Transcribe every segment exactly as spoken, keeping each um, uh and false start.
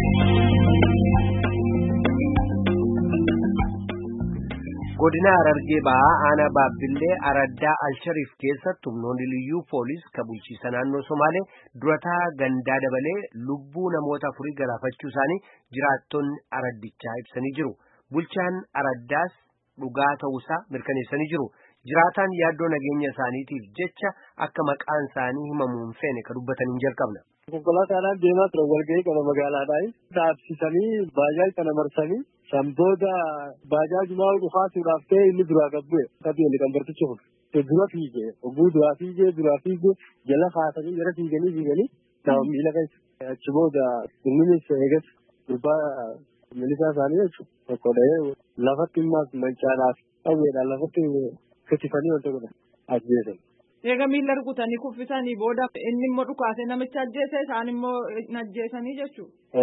godina Harargee Bahaa aanaa Baabbillee Araddaa Alshariif keessatti humnoonni liyyuu poolis kan bulchiinsa naannoo Somaalee durataa gandaa dabalee lubbuu namoota afurii galaafachuu isaanii jiraattonni Araddichaa ibsanii jiru. Bulchaan Araddaas dhugaa ta'uusaa mirkaneessanii jiru. Jiraataan yaaddoo nageenya isaaniitiif jecha akka maqaan isaanii himamu hin feene kan dubbatanii jalqabna. Konkolaataadhaan deemaa ture walgahii qaba magaalaadhaan dhaabsisanii baajaaj kana marsanii Sambooda bajaaj maa dhufaasuudhaaf ta'e inni duraa gabbu'e qabeenya kan bartichi kun dura fiigee oguu duraa fiigee duraa fiigee jala kaasanii jala fiiganii fiiganii nama miila keessa achi booda innis eegas gurbaa milisaa isaanii jechuudha tokko dhahee lafatti immaas mancaadhaaf qawweedhaan lafatti katifanii wanta godhan ajjeesan. Eega miila rukutanii kuffisanii booda inni immoo dhukaasee namicha ajjeese isaan immoo ajjeesanii jechuudha.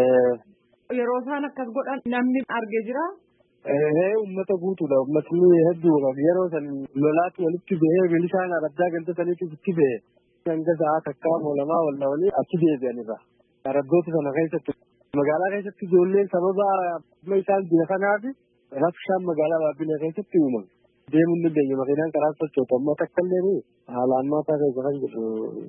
Yeroo isaan akkas godhan namni argee jira. Ee uummata guutuudha uummatni hedduudha yeroo san lolaatti walitti bahee milishaan Araddaa ganda saniitti itti bahee hanga sa'a takkaa moolamaa walla walii achi deebi'anirra. Araddoota sana keessatti magaalaa keessatti ijoolleen sababa isaan biyya kanaaf rabshaan magaalaa Baabbilee keessatti uumame. Deemuun ni deenya makiinaan karaa sochoota amma takka illee haalaan maataa keessa kan jedhu.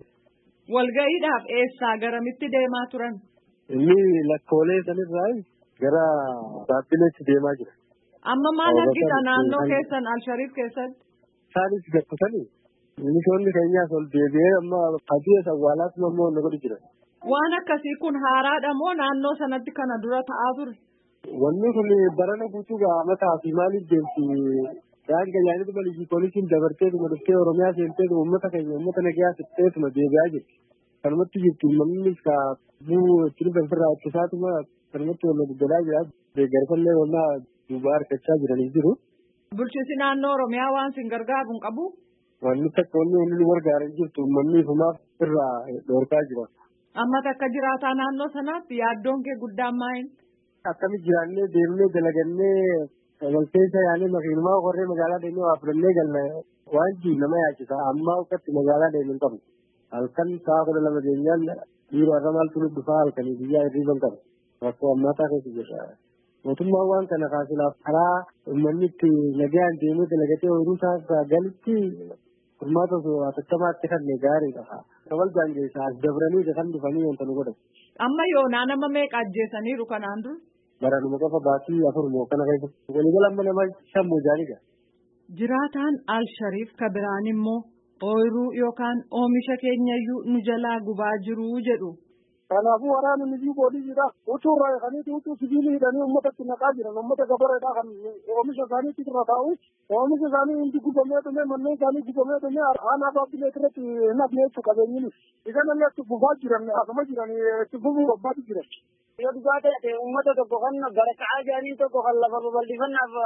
Walga'iidhaaf eessaa garamitti deemaa turan? Inni lakkoolee sanirraa gara Baabbileetti deemaa jira. Amma maal argita naannoo keessan Alshariif keessatti? Isaanis gaffisanii milishoonni keenyaas ol deebi'ee amma adii awwaalaas immoo na godhu jira. Waan akkasii kun haaraadha moo naannoo sanatti kana dura ta'aa ture? Wanni kun barana guutuu mataa fi maaliif deemti? Daan gajaajila balii poolisiin dabartee dhuftee Oromiyaa seentee uummata keenya uummata nagayaa fixxeetuma deebi'aa jirti. Kanumatti jirtu uummannis ka buu itti dhufeerraa ittisaatuma kanumatti wal guddaa jira. Deeggarsallee wannaa duubaa harkachaa jiranii jiru. Bulchiinsi naannoo Oromiyaa waan sin gargaaru hin qabu? Wanni takka wanni wanni nu gargaaran jirtu uummanni ifumaaf irraa dhoorkaa jira. Amma takka jiraataa naannoo sanaatti yaaddoon kee guddaan maa'in? Akkamitti jiraannee deemnee dalagannee walkeessa yaanii makiinumaa qorree magaalaa deemnee waa fudhannee galla waan jiru nama yaachisa ammaa uffatti magaalaa deemen qabu. Halkan sa'a kudha lama keenyaan dhiiroo irra maaltu nu dhufaa halkanii biyyaa hirriiban qabu. Rakkoo ammaataa keessa jirra. Mootummaan waan kana kaasuudhaaf karaa uummanni itti nagaan deemee dalagatee ooyiruu isaa galitti furmaata osoo atattamaatti kanneen gaariidha. Kabal jaangeessaa as dabranii kan dhufanii wanta nu godhan. Amma yoonaa nama meeqa ajjeesaniiru kanaan dur? Baranuma qofa baatii afur moo kana keessa. Waliigala amma nama shammoo jaaniidha. Jiraataan Alshariif ka biraan immoo ooyiruu yookaan oomisha keenyayyuu nu jalaa gubaa jiru jedhu. Kanaafuu waraanni niyyuu boodiidha. Utuu irraa kaniiti utuu sibiilii hidhanii uummatatti naqaa jiran uummata gabareedhaa kan oomisha isaaniitti irra taa'u. Oomisha isaanii hundi gubamee dhume manneen isaanii gubamee dhume aanaa Baabbilee irratti hin hafne jechuu qabeenyiin. Isaan illee itti fufaa jiran asuma jiran itti fufuu bobbaatu jiran. Yoo dhugaa ta'e uummata tokko kan gara ka'aa jiranii tokko kan lafa babal'ifannaaf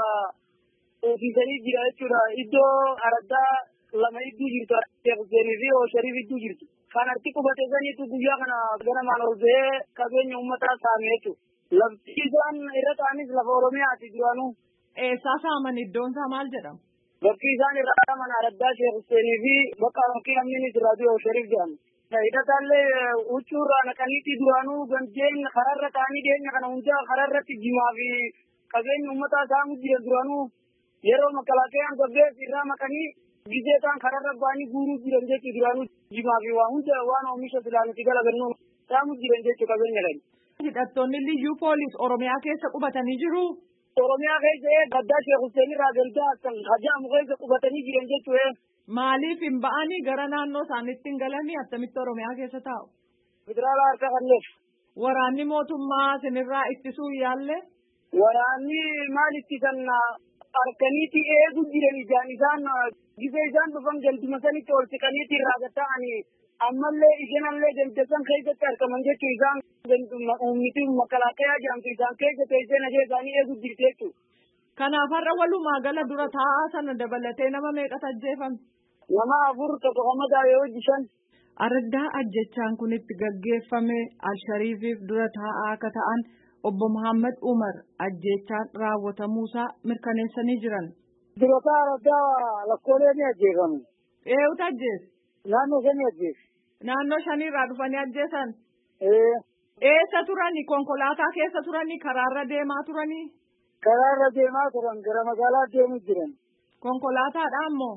ofiisanii jira jechuudha. Iddoo Araddaa lama iddoo jirtu Sheekh fi Shariif iddoo jirtu. Kan arti qubate saniitu guyyaa kana ganamaan ol ba'ee qabeenya uummataa saame jechuudha. Lafti isaan irra ta'anis lafa Oromiyaati duraanuu. Eessaa saaman iddoon isaa maal jedhama? Bakki isaan irra ta'aman Araddaa Sheekh fi bakka bakki namnis Raadiyoo Shariif jedhamu. Hidhataallee huccuurraa naqaniitii duraanuu gandeen kararra ta'anii deenya kana hundaa kararratti jimaa fi qabeenya uummataa saamu jiran duraanuu yeroo makalaaqayaan gabbees irraa maqanii gizeetaan kararra ba'anii guuruu jiran jechuudha duraanuu jimaa fi waa hunda waan oomisha filaanitti galagalnuu saamu jiran jechuudha qabeenya kan. Hidhattoonni liyyuu poolis Oromiyaa keessa qubatanii jiru. Oromiyaa keessa gaddaa Sheekh Hussein irraa galdaa kan hajaamu keessa qubatanii jiran jechuudha. Maaliif hin ba'anii gara naannoo isaaniitti hin galanii attamitti Oromiyaa keessa taa'u? Federaala harka kanneef. Waraanni mootummaa sinirraa ittisuu yaalle? Waraanni maal ittisan harkaniitti eeguu jiran ijaan isaan gizee isaan dhufan galduma sanitti ol siqaniitti irraa gatta'anii ammallee ishanallee dandasan keessatti argaman jechuun isaan uumniti makalaaqayaa jedhamtu isaan keessa teessee najee isaanii eeguu jirti jechuudha. Kanaaf har'a walumaa gala dura taa'aa sana dabalatee nama meeqatu ajjeefame? Nama afur tokko hammadaa yoo hojjetan. Araddaa ajjechaan kun itti gaggeeffame Alshariifiif dura taa'aa akka ta'an obbo Muhammad Umar ajjechaan raawwatamuusaa mirkaneessanii jiran. Dura taa'aa Araddaa lakkoolee ni ajjeefamu. Eenyutu ajjeese? Naannoo shanii ajjeese. Naannoo shaniirraa dhufanii ajjeesan? Ee. Eessa turani? Konkolaataa keessa turani? Karaarra deemaa turani? Karaarra deemaa turan gara magaalaa deemu jiran. Konkolaataadhaan moo?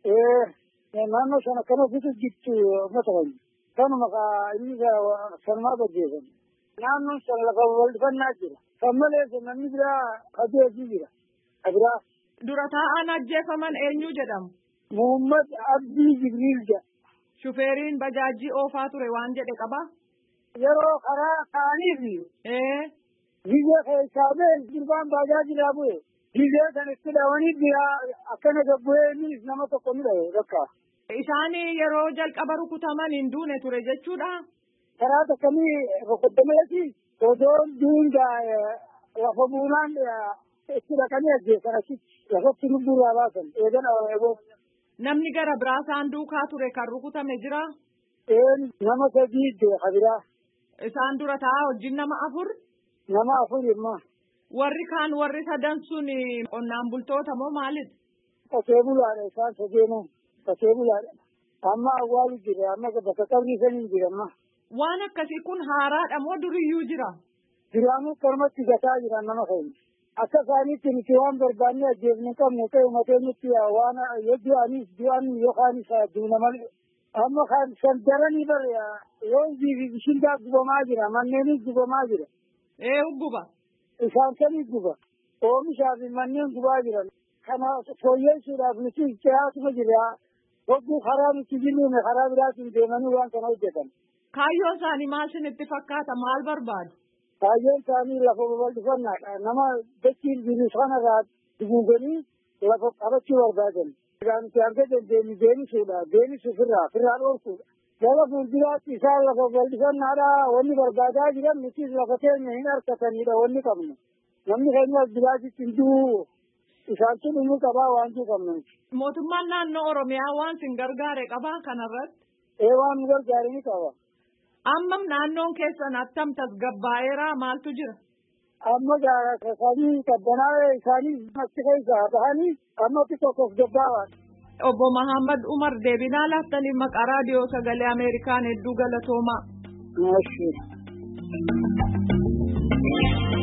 Ee naannoo sana kana bitu jittu uummata keenya. Kanuma inni sanumaa gaggeessan. Naannoon sana lafa waldifannaa jira. Kan malees namni biraa adeemsii jira. Abiraa. Dura taa'aan ajjeefaman eenyu jedhamu? Muhammad Abdii Jibriil jedha. Shufeeriin bajaajii oofaa ture waan jedhe qabaa? Yeroo karaa kaaniif. Ee. Biyya keessaa bee gurbaan bajaajilaa bu'e. Biyya kanatti dhaawanii biraa akkana gabbu'ee nama tokko ni dhahe bakka. Isaan yeroo jalqaba rukutaman hin duune ture jechuudha. Karaa takkamii rukuttameeti odoon duungaa lafa buunaan itti dhaqanii ajjeesan achitti lafatti lubbuurraa baasan eegan eeboo. Namni gara biraa isaan duukaa ture kan rukutame jira? Een nama sadii beeka biraa. Isaan dura taa'aa wajjin nama afur? Nama afur immoo. Warri kaan warri sadan sun qonnaan bultoota moo maalidha? Qotee bulaadha isaan sadeenuu. Qotee bulaadha. Amma awwaalu jira amma bakka qabrii sanii jira amma. Waan akkasii kun haaraadha moo duriyyuu jira? Duraanuu qarmatti gataa jira nama keenya. Akka isaaniitti nuti waan barbaanne ajjeefne qabne ta'e mateenyatti waan yoo du'anis du'an yookaanis duuna malee. Amma kan sandaranii bar yoo fi bishindaa gubamaa jira manneenis gubamaa jira. Ee guba. Isaan sanii guba. Oomishaa fi manneen gubaa jiran. Kana fooyyessuudhaaf nuti dhiyaatuma jira. Hogguu karaa nuti jiruun karaa biraatiin deemanii waan kana hojjetan. Kaayyoon isaanii maal isinitti fakkaata? Maal barbaadu? Kaayyoon isaanii lafa babal'ifannaadha. Nama dachiin bineensota kanarraa duguuganii lafa qabachuu barbaadan. Nuti arga dandeenyu deemisuudha. Deemisuuf irraa firraa dhoorkuudha. Gara fuulduraatti isaan lafa babal'ifannaadha. Wanni barbaadaa jiran nutis lafa keenya hin harkatanidha wanni qabnu. Namni keenya biraatitti hin du'u. Isaan tun inni qabaa waan qabnu. Mootummaan naannoo Oromiyaa waan sin gargaare qabaa kanarratti? Ee waan nu gargaare ni qaba. Amma naannoon keessan attam tasgabbaa'eera maaltu jira? Amma gaara isaanii qabbanaa'ee isaanii achi keessaa bahanii amma tokko tasgabbaa'an. Obbo Muhammad Umar deebinaa laattanii maqaa raadiyoo sagalee Ameerikaan hedduu galatoomaa. Maashi.